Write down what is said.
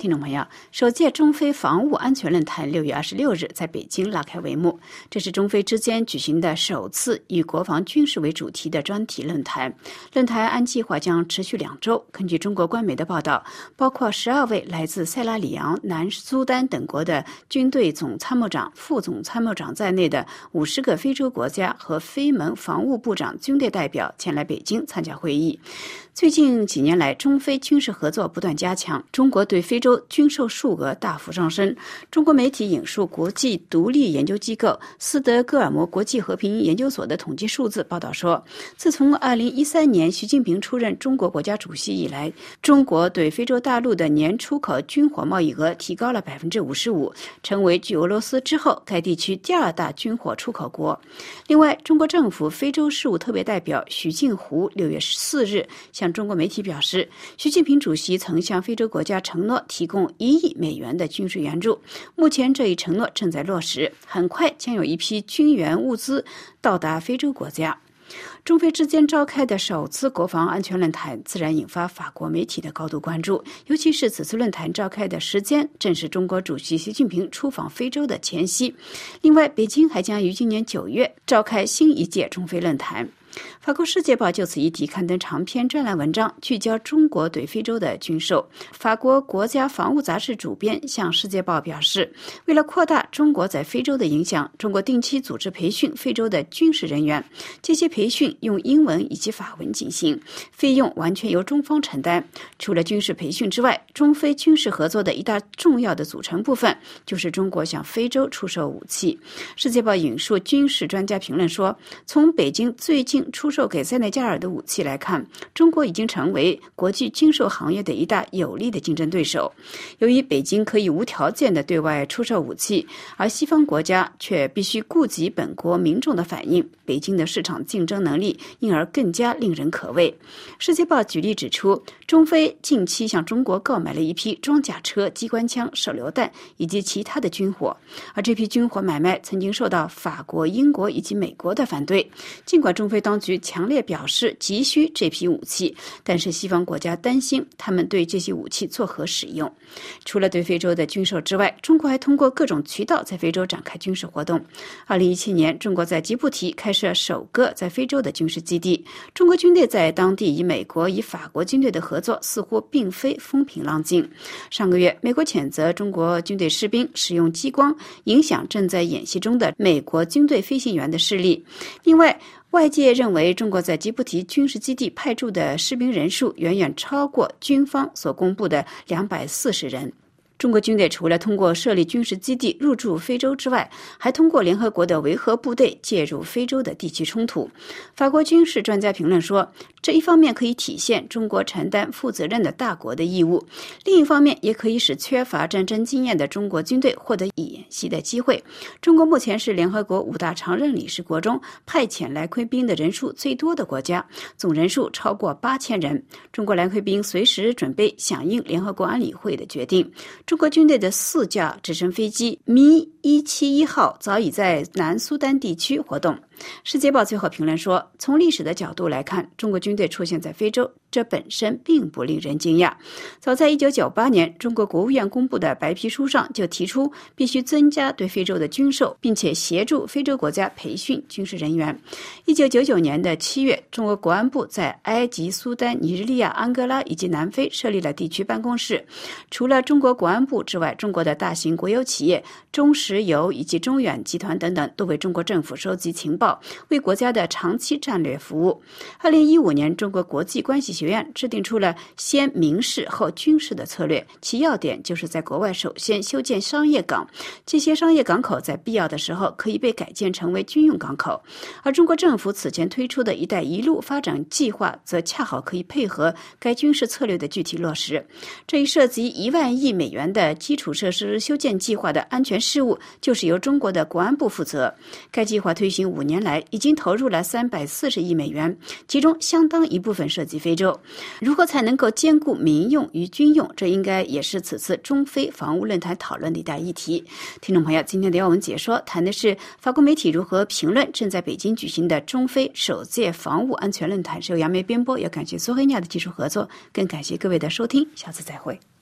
听众朋友，首届中非防务安全论坛6月26日在北京拉开帷幕，这是中非之间举行的首次以国防军事为主题的专题论坛。论坛按计划将持续2周。根据中国官媒的报道，包括12位来自塞拉利昂、南苏丹等国的军队总参谋长、副总参谋长在内的50个非洲国家和非盟防务部长军队代表前来北京参加会议。最近几年来，中非军事合作不断加强，中国对非洲军售数额大幅上升。中国媒体引述国际独立研究机构斯德哥尔摩国际和平研究所的统计数字报道说，自从2013年习近平出任中国国家主席以来，中国对非洲大陆的年出口军火贸易额提高了55%，成为继俄罗斯之后该地区第2大军火出口国。另外，中国政府非洲事务特别代表许晋湖6月4日向中国媒体表示，习近平主席曾向非洲国家承诺提供1亿美元的军事援助，目前这一承诺正在落实，很快将有一批军援物资到达非洲国家。中非之间召开的首次国防安全论坛自然引发法国媒体的高度关注，尤其是此次论坛召开的时间正是中国主席习近平出访非洲的前夕。另外，北京还将于今年9月召开新一届中非论坛。法国《世界报》就此议题刊登长篇专栏文章，聚焦中国对非洲的军售。法国国家防务杂志主编向《世界报》表示，为了扩大中国在非洲的影响，中国定期组织培训非洲的军事人员，这些培训用英文以及法文进行，费用完全由中方承担。除了军事培训之外，中非军事合作的一大重要的组成部分就是中国向非洲出售武器。《世界报》引述军事专家评论说，从北京最近出售给塞内加尔的武器来看，中国已经成为国际军售行业的一大有力的竞争对手。由于北京可以无条件地对外出售武器，而西方国家却必须顾及本国民众的反应，北京的市场竞争能力因而更加令人可畏。世界报举例指出，中非近期向中国购买了一批装甲车、机关枪、手榴弹以及其他的军火，而这批军火买卖曾经受到法国、英国以及美国的反对。尽管中非当局强烈表示急需这批武器，但是西方国家担心他们对这些武器作何使用。除了对非洲的军售之外，中国还通过各种渠道在非洲展开军事活动。2017年，中国在吉布提开设首个在非洲的军事基地。中国军队在当地与美国、与法国军队的合作似乎并非风平浪静。上个月，美国谴责中国军队士兵使用激光影响正在演习中的美国军队飞行员的视力。另外，外界认为中国在吉布提军事基地派驻的士兵人数远远超过军方所公布的240人。中国军队除了通过设立军事基地入驻非洲之外，还通过联合国的维和部队介入非洲的地区冲突。法国军事专家评论说，这一方面可以体现中国承担负责任的大国的义务，另一方面也可以使缺乏战争经验的中国军队获得演习的机会。中国目前是联合国5大常任理事国中派遣来魁兵的人数最多的国家，总人数超过8000人。中国来魁兵随时准备响应联合国安理会的决定。中国军队的4架直升飞机咪171号早已在南苏丹地区活动。世界报最后评论说，从历史的角度来看，中国军队出现在非洲，这本身并不令人惊讶。早在1998年，中国国务院公布的白皮书上就提出必须增加对非洲的军售，并且协助非洲国家培训军事人员。1999年的7月，中国国安部在埃及、苏丹、尼日利亚、安哥拉以及南非设立了地区办公室。除了中国国安部之外，中国的大型国有企业中石油以及中远集团等等都为中国政府收集情报，为国家的长期战略服务。2015年，中国国际关系学院制定出了先民事后军事的策略，其要点就是在国外首先修建商业港，这些商业港口在必要的时候可以被改建成为军用港口。而中国政府此前推出的一带一路发展计划则恰好可以配合该军事策略的具体落实。这一涉及1万亿美元的基础设施修建计划的安全事务就是由中国的国安部负责。该计划推行5年来，已经投入了340亿美元，其中相当一部分涉及非洲。如何才能够兼顾民用与军用，这应该也是此次中非防务论坛讨论的一大议题。听众朋友，今天的要闻解说谈的是法国媒体如何评论正在北京举行的中非首届防务安全论坛，是由杨梅编播，也感谢苏黑亚的技术合作，更感谢各位的收听，下次再会。